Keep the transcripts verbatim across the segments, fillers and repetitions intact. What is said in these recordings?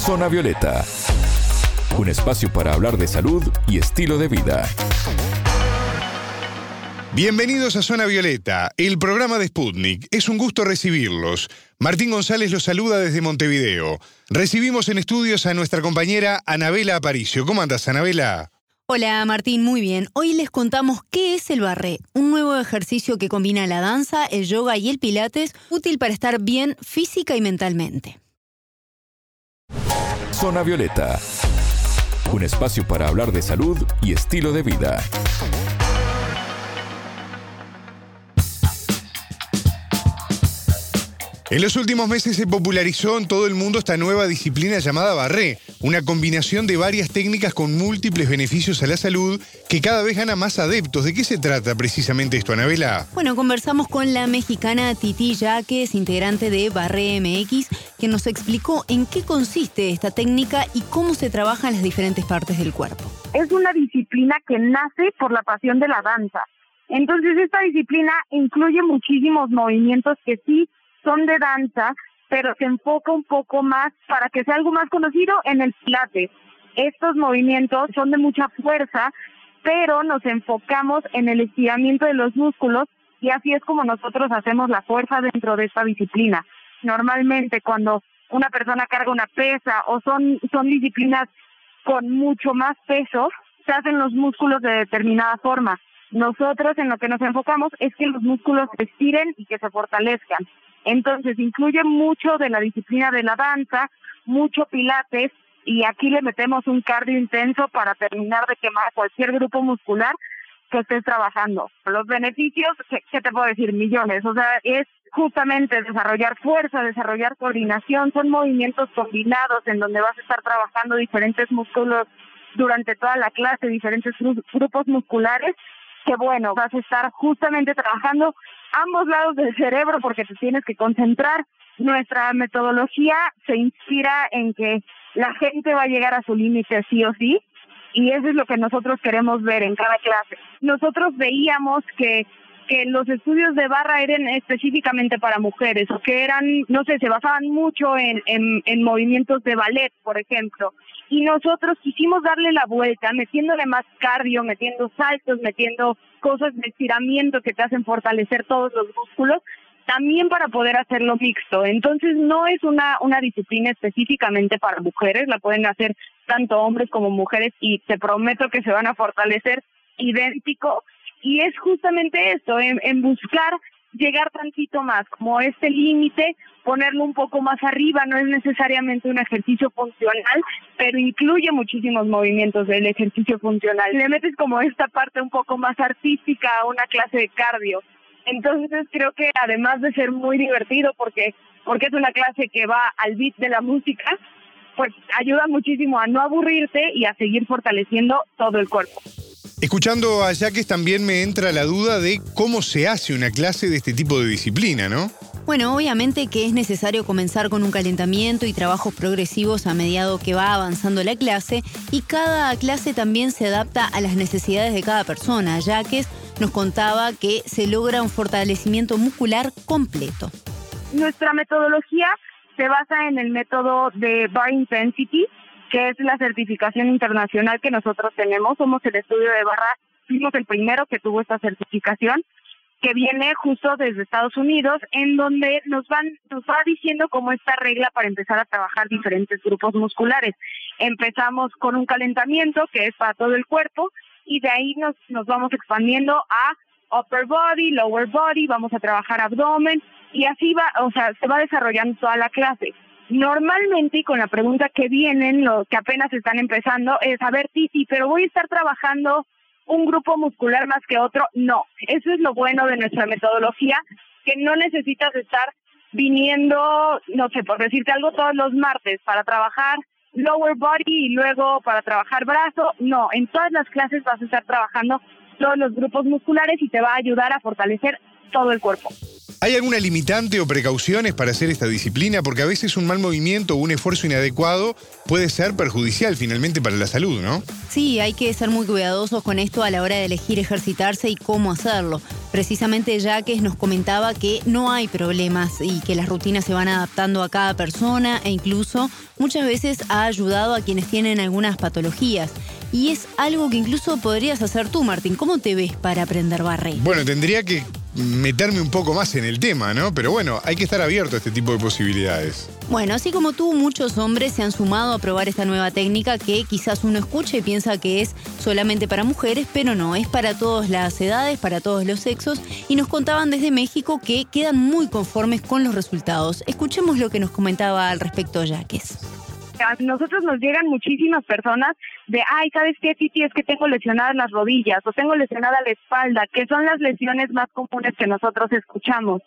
Zona Violeta, un espacio para hablar de salud y estilo de vida. Bienvenidos a Zona Violeta, el programa de Sputnik. Es un gusto recibirlos. Martín González los saluda desde Montevideo. Recibimos en estudios a nuestra compañera Anabela Aparicio. ¿Cómo andas, Anabela? Hola Martín, muy bien. Hoy les contamos qué es el barré, un nuevo ejercicio que combina la danza, el yoga y el pilates, útil para estar bien física y mentalmente. Zona Violeta, un espacio para hablar de salud y estilo de vida. En los últimos meses se popularizó en todo el mundo esta nueva disciplina llamada barré, una combinación de varias técnicas con múltiples beneficios a la salud que cada vez gana más adeptos. ¿De qué se trata precisamente esto, Anabela? Bueno, conversamos con la mexicana Titi Yaques, integrante de Barré M X, que nos explicó en qué consiste esta técnica y cómo se trabajan las diferentes partes del cuerpo. Es una disciplina que nace por la pasión de la danza. Entonces, esta disciplina incluye muchísimos movimientos que sí son de danza, pero se enfoca un poco más para que sea algo más conocido en el pilates. Estos movimientos son de mucha fuerza, pero nos enfocamos en el estiramiento de los músculos y así es como nosotros hacemos la fuerza dentro de esta disciplina. Normalmente cuando una persona carga una pesa o son, son disciplinas con mucho más peso, se hacen los músculos de determinada forma. Nosotros en lo que nos enfocamos es que los músculos se estiren y que se fortalezcan. Entonces, incluye mucho de la disciplina de la danza, mucho pilates, y aquí le metemos un cardio intenso para terminar de quemar cualquier grupo muscular que estés trabajando. Los beneficios, ¿qué, qué te puedo decir? Millones. O sea, es justamente desarrollar fuerza, desarrollar coordinación, son movimientos combinados en donde vas a estar trabajando diferentes músculos durante toda la clase, diferentes gru- grupos musculares, que bueno, vas a estar justamente trabajando ambos lados del cerebro porque te tienes que concentrar. Nuestra metodología se inspira en que la gente va a llegar a su límite sí o sí, y eso es lo que nosotros queremos ver en cada clase. Nosotros veíamos que que los estudios de barra eran específicamente para mujeres, o que eran, no sé, se basaban mucho en, en, en movimientos de ballet, por ejemplo. Y nosotros quisimos darle la vuelta, metiéndole más cardio, metiendo saltos, metiendo cosas de estiramiento que te hacen fortalecer todos los músculos, también para poder hacerlo mixto. Entonces no es una, una disciplina específicamente para mujeres, la pueden hacer tanto hombres como mujeres y te prometo que se van a fortalecer idéntico. Y es justamente esto, en, en buscar llegar tantito más, como este límite, ponerlo un poco más arriba. No es necesariamente un ejercicio funcional, pero incluye muchísimos movimientos del ejercicio funcional. Le metes como esta parte un poco más artística a una clase de cardio. Entonces creo que además de ser muy divertido, porque, porque es una clase que va al beat de la música, pues ayuda muchísimo a no aburrirte y a seguir fortaleciendo todo el cuerpo. Escuchando a Yaques también me entra la duda de cómo se hace una clase de este tipo de disciplina, ¿no? Bueno, obviamente que es necesario comenzar con un calentamiento y trabajos progresivos a medida que va avanzando la clase, y cada clase también se adapta a las necesidades de cada persona. Yaques nos contaba que se logra un fortalecimiento muscular completo. Nuestra metodología se basa en el método de Bar Intensity, que es la certificación internacional que nosotros tenemos. Somos el estudio de barra, fuimos el primero que tuvo esta certificación, que viene justo desde Estados Unidos, en donde nos van nos va diciendo cómo esta regla para empezar a trabajar diferentes grupos musculares. Empezamos con un calentamiento que es para todo el cuerpo, y de ahí nos, nos vamos expandiendo a upper body, lower body, vamos a trabajar abdomen, y así va, o sea, se va desarrollando toda la clase. Normalmente, y con la pregunta que vienen, los que apenas están empezando, es, a ver, Titi, pero voy a estar trabajando un grupo muscular más que otro. No, eso es lo bueno de nuestra metodología, que no necesitas estar viniendo, no sé, por decirte algo, todos los martes para trabajar lower body y luego para trabajar brazo. No, en todas las clases vas a estar trabajando todos los grupos musculares y te va a ayudar a fortalecer todo el cuerpo. ¿Hay alguna limitante o precauciones para hacer esta disciplina? Porque a veces un mal movimiento o un esfuerzo inadecuado puede ser perjudicial finalmente para la salud, ¿no? Sí, hay que ser muy cuidadosos con esto a la hora de elegir ejercitarse y cómo hacerlo. Precisamente Yaques nos comentaba que no hay problemas y que las rutinas se van adaptando a cada persona e incluso muchas veces ha ayudado a quienes tienen algunas patologías. Y es algo que incluso podrías hacer tú, Martín. ¿Cómo te ves para aprender barré? Bueno, tendría que meterme un poco más en el tema, ¿no? Pero bueno, hay que estar abierto a este tipo de posibilidades. Bueno, así como tú, muchos hombres se han sumado a probar esta nueva técnica que quizás uno escucha y piensa que es solamente para mujeres, pero no, es para todas las edades, para todos los sexos, y nos contaban desde México que quedan muy conformes con los resultados. Escuchemos lo que nos comentaba al respecto Yaques. A nosotros nos llegan muchísimas personas de, ay, ¿sabes qué, Titi? Es que tengo lesionadas las rodillas o tengo lesionada la espalda, que son las lesiones más comunes que nosotros escuchamos.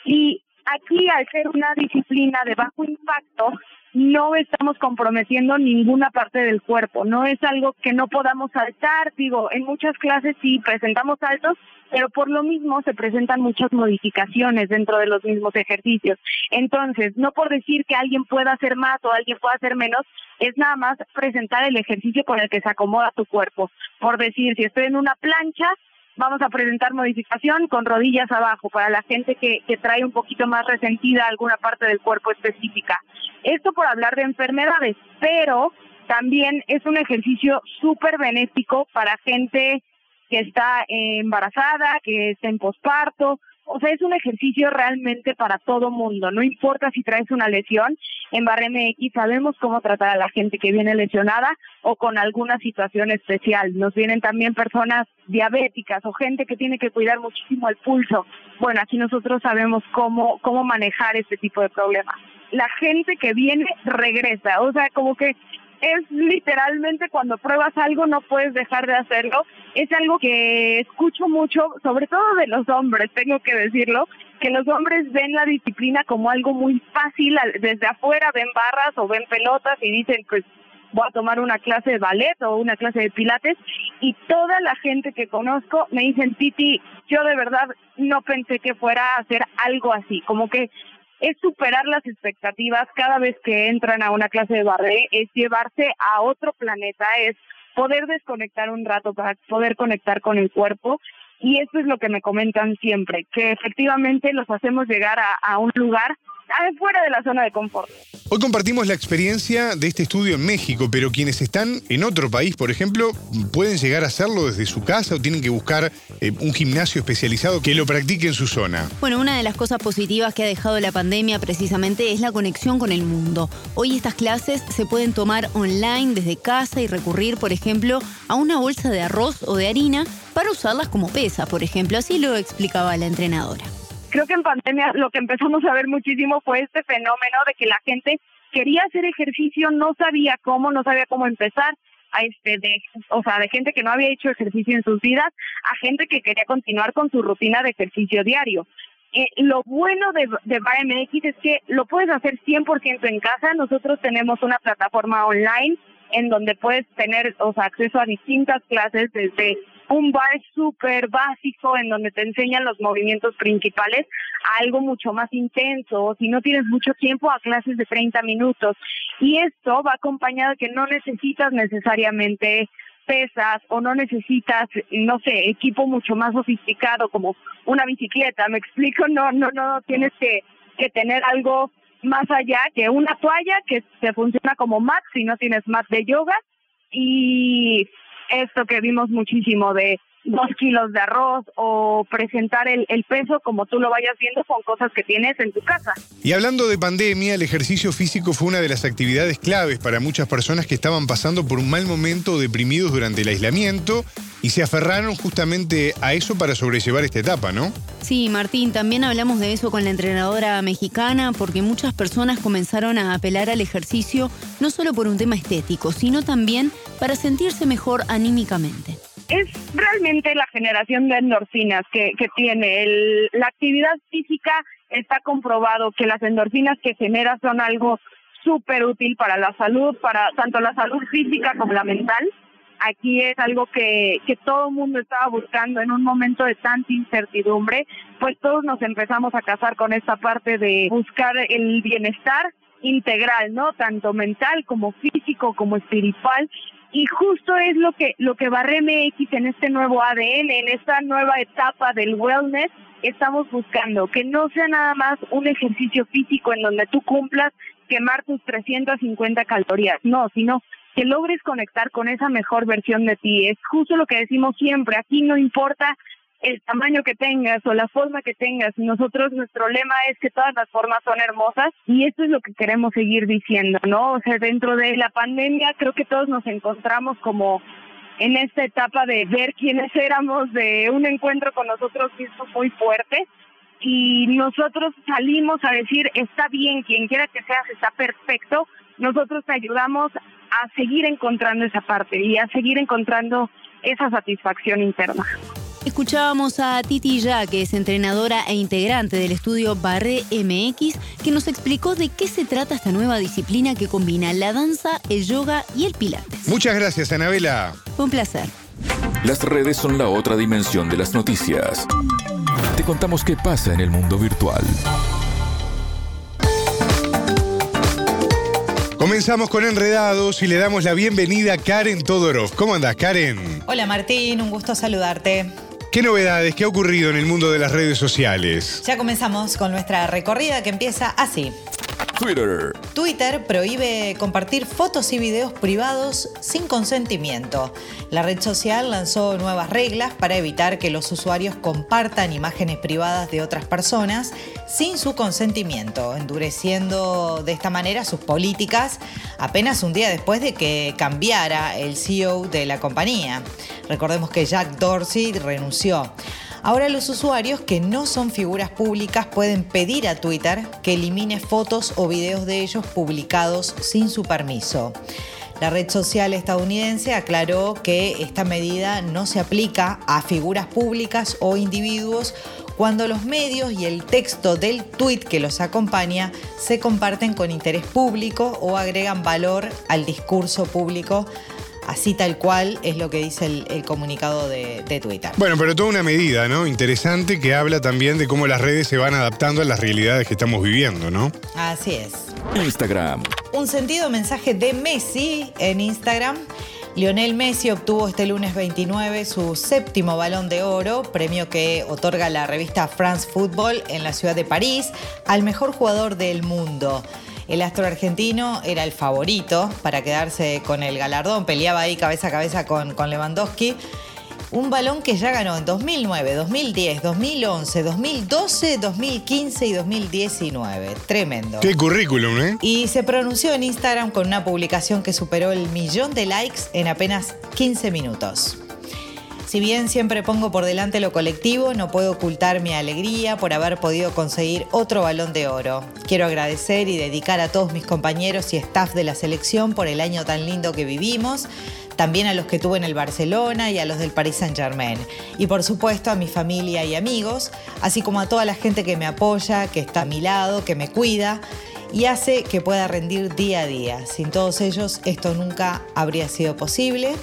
Y aquí, al ser una disciplina de bajo impacto, no estamos comprometiendo ninguna parte del cuerpo, no es algo que no podamos saltar. Digo, en muchas clases sí presentamos saltos, pero por lo mismo se presentan muchas modificaciones dentro de los mismos ejercicios. Entonces, no por decir que alguien pueda hacer más o alguien pueda hacer menos, es nada más presentar el ejercicio con el que se acomoda tu cuerpo. Por decir, si estoy en una plancha, vamos a presentar modificación con rodillas abajo para la gente que, que trae un poquito más resentida alguna parte del cuerpo específica. Esto por hablar de enfermedades, pero también es un ejercicio súper benéfico para gente que está embarazada, que está en posparto. O sea, es un ejercicio realmente para todo mundo. No importa si traes una lesión, en Barré M X sabemos cómo tratar a la gente que viene lesionada o con alguna situación especial. Nos vienen también personas diabéticas o gente que tiene que cuidar muchísimo el pulso. Bueno, aquí nosotros sabemos cómo, cómo manejar este tipo de problemas. La gente que viene regresa, o sea, como que es literalmente cuando pruebas algo no puedes dejar de hacerlo. Es algo que escucho mucho, sobre todo de los hombres, tengo que decirlo, que los hombres ven la disciplina como algo muy fácil, desde afuera ven barras o ven pelotas y dicen, pues voy a tomar una clase de ballet o una clase de pilates, y toda la gente que conozco me dicen, Titi, yo de verdad no pensé que fuera a hacer algo así, como que es superar las expectativas cada vez que entran a una clase de barré, es llevarse a otro planeta, es poder desconectar un rato para poder conectar con el cuerpo, y esto es lo que me comentan siempre, que efectivamente los hacemos llegar a, a un lugar fuera de la zona de confort. Hoy compartimos la experiencia de este estudio en México, pero quienes están en otro país, por ejemplo, ¿pueden llegar a hacerlo desde su casa o tienen que buscar eh, un gimnasio especializado que lo practique en su zona? Bueno, una de las cosas positivas que ha dejado la pandemia precisamente es la conexión con el mundo. Hoy estas clases se pueden tomar online desde casa y recurrir, por ejemplo, a una bolsa de arroz o de harina para usarlas como pesa, por ejemplo. Así lo explicaba la entrenadora. Creo que en pandemia lo que empezamos a ver muchísimo fue este fenómeno de que la gente quería hacer ejercicio, no sabía cómo, no sabía cómo empezar, a este de, o sea, de gente que no había hecho ejercicio en sus vidas, a gente que quería continuar con su rutina de ejercicio diario. Eh, lo bueno de, de Barré M X es que lo puedes hacer cien por ciento en casa. Nosotros tenemos una plataforma online en donde puedes tener, o sea, acceso a distintas clases, desde un bar súper básico en donde te enseñan los movimientos principales a algo mucho más intenso, si no tienes mucho tiempo, a clases de treinta minutos. Y esto va acompañado de que no necesitas necesariamente pesas o no necesitas, no sé, equipo mucho más sofisticado como una bicicleta, ¿me explico? No, no, no tienes que, que tener algo más allá que una toalla que te funciona como mat si no tienes mat de yoga, y esto que vimos muchísimo de dos kilos de arroz o presentar el, el peso como tú lo vayas viendo con cosas que tienes en tu casa. Y hablando de pandemia, el ejercicio físico fue una de las actividades claves para muchas personas que estaban pasando por un mal momento, deprimidos durante el aislamiento, y se aferraron justamente a eso para sobrellevar esta etapa, ¿no? Sí, Martín, también hablamos de eso con la entrenadora mexicana, porque muchas personas comenzaron a apelar al ejercicio no solo por un tema estético, sino también para sentirse mejor anímicamente. Es realmente la generación de endorfinas que, que tiene. El, la actividad física, está comprobado que las endorfinas que genera son algo súper útil para la salud, para tanto la salud física como la mental. Aquí es algo que, que todo el mundo estaba buscando en un momento de tanta incertidumbre, pues todos nos empezamos a casar con esta parte de buscar el bienestar integral, ¿no? Tanto mental como físico como espiritual. Y justo es lo que lo que Barré M X en este nuevo A D N, en esta nueva etapa del wellness, estamos buscando que no sea nada más un ejercicio físico en donde tú cumplas quemar tus trescientas cincuenta calorías, no, sino que logres conectar con esa mejor versión de ti. Es justo lo que decimos siempre, aquí no importa el tamaño que tengas o la forma que tengas, nosotros, nuestro lema es que todas las formas son hermosas y esto es lo que queremos seguir diciendo, ¿no? O sea, dentro de la pandemia creo que todos nos encontramos como en esta etapa de ver quiénes éramos, de un encuentro con nosotros mismos muy fuerte, y nosotros salimos a decir, está bien, quien quiera que seas, está perfecto. Nosotros te ayudamos a seguir encontrando esa parte y a seguir encontrando esa satisfacción interna. Escuchábamos a Titi Ya, que es entrenadora e integrante del estudio Barré M X, que nos explicó de qué se trata esta nueva disciplina que combina la danza, el yoga y el pilates. Muchas gracias, Anabela. Fue un placer. Las redes son la otra dimensión de las noticias. Te contamos qué pasa en el mundo virtual. Comenzamos con Enredados y le damos la bienvenida a Karen Todorov. ¿Cómo andás, Karen? Hola, Martín, un gusto saludarte. ¿Qué novedades, qué ha ocurrido en el mundo de las redes sociales? Ya comenzamos con nuestra recorrida que empieza así. Twitter. Twitter prohíbe compartir fotos y videos privados sin consentimiento. La red social lanzó nuevas reglas para evitar que los usuarios compartan imágenes privadas de otras personas sin su consentimiento, endureciendo de esta manera sus políticas apenas un día después de que cambiara el C E O de la compañía. Recordemos que Jack Dorsey renunció. Ahora los usuarios que no son figuras públicas pueden pedir a Twitter que elimine fotos o videos de ellos publicados sin su permiso. La red social estadounidense aclaró que esta medida no se aplica a figuras públicas o individuos cuando los medios y el texto del tweet que los acompaña se comparten con interés público o agregan valor al discurso público. Así tal cual es lo que dice el, el comunicado de, de Twitter. Bueno, pero toda una medida, ¿no? Interesante, que habla también de cómo las redes se van adaptando a las realidades que estamos viviendo, ¿no? Así es. Instagram. Un sentido mensaje de Messi en Instagram. Lionel Messi obtuvo este lunes veintinueve su séptimo Balón de Oro, premio que otorga la revista France Football en la ciudad de París al mejor jugador del mundo. El astro argentino era el favorito para quedarse con el galardón, peleaba ahí cabeza a cabeza con, con Lewandowski. Un balón que ya ganó en dos mil nueve, dos mil diez, dos mil once, dos mil doce, dos mil quince y dos mil diecinueve. Tremendo. Qué currículum, ¿eh? Y se pronunció en Instagram con una publicación que superó el millón de likes en apenas quince minutos. Si bien siempre pongo por delante lo colectivo, no puedo ocultar mi alegría por haber podido conseguir otro Balón de Oro. Quiero agradecer y dedicar a todos mis compañeros y staff de la selección por el año tan lindo que vivimos, también a los que tuve en el Barcelona y a los del Paris Saint-Germain. Y por supuesto a mi familia y amigos, así como a toda la gente que me apoya, que está a mi lado, que me cuida y hace que pueda rendir día a día. Sin todos ellos esto nunca habría sido posible.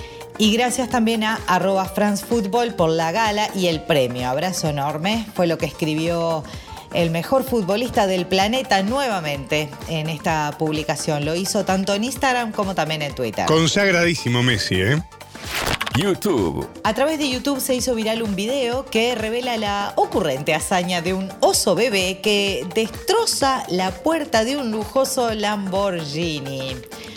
Y gracias también a arroba France Football por la gala y el premio. Abrazo enorme. Fue lo que escribió el mejor futbolista del planeta nuevamente en esta publicación. Lo hizo tanto en Instagram como también en Twitter. Consagradísimo Messi, ¿eh? YouTube. A través de YouTube se hizo viral un video que revela la ocurrente hazaña de un oso bebé que destroza la puerta de un lujoso Lamborghini.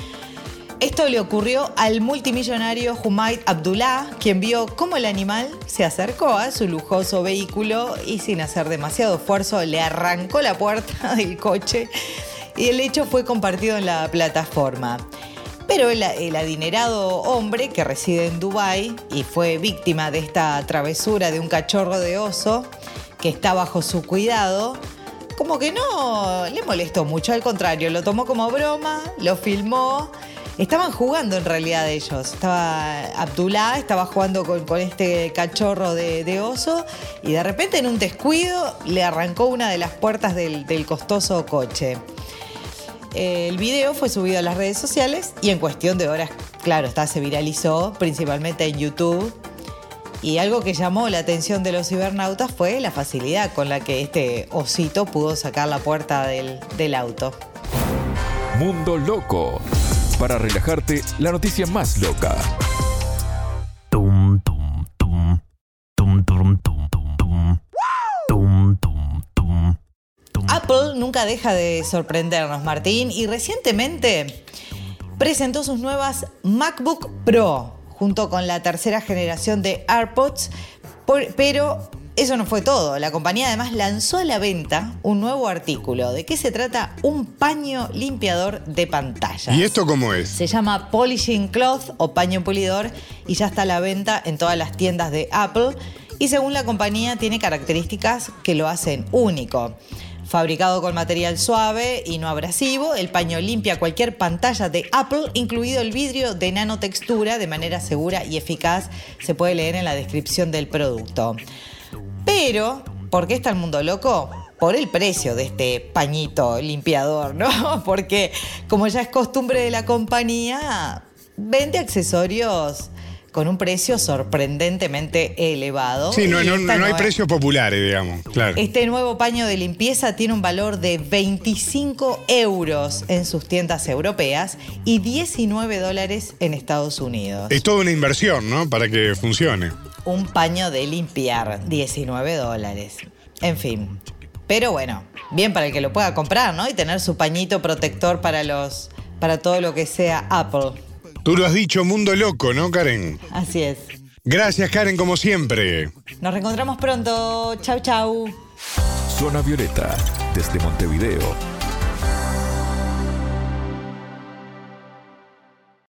Esto le ocurrió al multimillonario Humaid Abdullah, quien vio cómo el animal se acercó a su lujoso vehículo y sin hacer demasiado esfuerzo le arrancó la puerta del coche y el hecho fue compartido en la plataforma. Pero el, el adinerado hombre que reside en Dubái y fue víctima de esta travesura de un cachorro de oso que está bajo su cuidado, como que no le molestó mucho, al contrario, lo tomó como broma, lo filmó. Estaban jugando en realidad ellos. Estaba Abdullah, estaba jugando con, con este cachorro de, de oso y de repente en un descuido le arrancó una de las puertas del, del costoso coche. Eh, el video fue subido a las redes sociales y en cuestión de horas, claro, está, se viralizó, principalmente en YouTube. Y algo que llamó la atención de los cibernautas fue la facilidad con la que este osito pudo sacar la puerta del, del auto. Mundo Loco. Para relajarte, la noticia más loca. Tum, tum, tum. Tum, tum, tum, tum, tum. Tum, tum, tum. Tum. Apple nunca deja de sorprendernos, Martín, y recientemente presentó sus nuevas MacBook Pro, junto con la tercera generación de AirPods, por, pero eso no fue todo. La compañía además lanzó a la venta un nuevo artículo. ¿De qué se trata? Un paño limpiador de pantallas. ¿Y esto cómo es? Se llama Polishing Cloth o paño pulidor y ya está a la venta en todas las tiendas de Apple. Y según la compañía tiene características que lo hacen único. Fabricado con material suave y no abrasivo, el paño limpia cualquier pantalla de Apple, incluido el vidrio de nanotextura, de manera segura y eficaz. Se puede leer en la descripción del producto. Pero, ¿por qué está el mundo loco? Por el precio de este pañito limpiador, ¿no? Porque, como ya es costumbre de la compañía, vende accesorios con un precio sorprendentemente elevado. Sí, no, no, no, no hay nueva, precios populares, digamos, claro. Este nuevo paño de limpieza tiene un valor de veinticinco euros en sus tiendas europeas y diecinueve dólares en Estados Unidos. Es toda una inversión, ¿no? Para que funcione. Un paño de limpiar, diecinueve dólares. En fin. Pero bueno, bien para el que lo pueda comprar, ¿no? Y tener su pañito protector para los, para todo lo que sea Apple. Tú lo has dicho, mundo loco, ¿no, Karen? Así es. Gracias, Karen, como siempre. Nos reencontramos pronto. Chau, chau. Zona Violeta, desde Montevideo,